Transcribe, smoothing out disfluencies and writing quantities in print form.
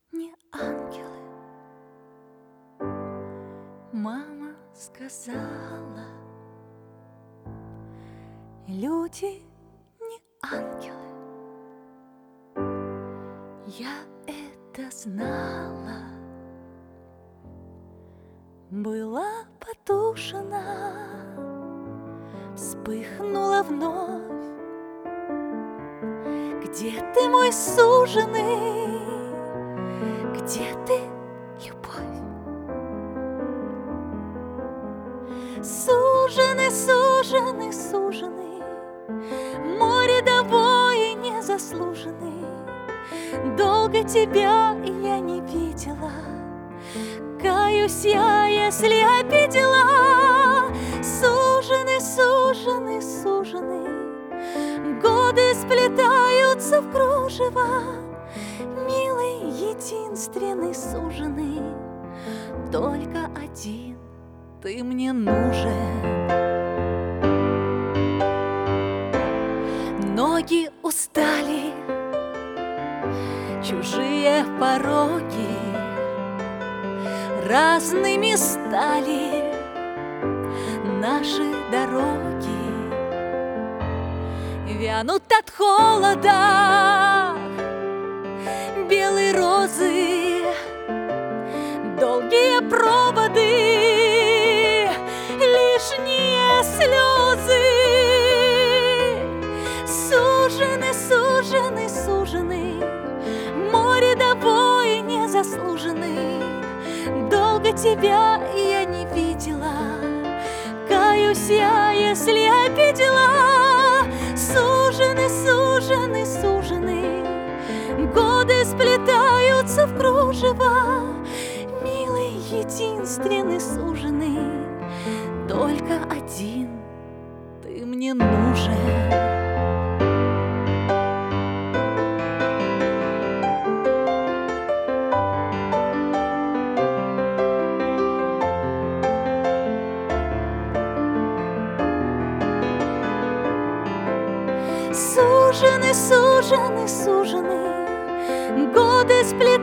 не ангелы. Мама сказала, люди не ангелы. Я это знала. Была потушена, вспыхнула вновь. Где ты, мой суженый? Где ты, любовь? Суженый, суженый, суженый, море незаслуженный. Долго тебя я не видела. Каюсь я, если обидела. Суженый, суженый, суженый, годы сплетаются в кружево. Милый, единственный суженый, только один ты мне нужен. Ноги устали, чужие пороги разными стали наши дороги. Вянут от холода белые розы, долгие проводы, лишние слезы. Суженый, суженый, суженый, море незаслуженный. Долго тебя я не видела. Каюсь я, если обидела. Суженый, суженый, суженый, годы сплетаются в кружево. Милый, единственный суженый, только один ты мне нужен. Суженый, суженый, суженый, годы сплетаются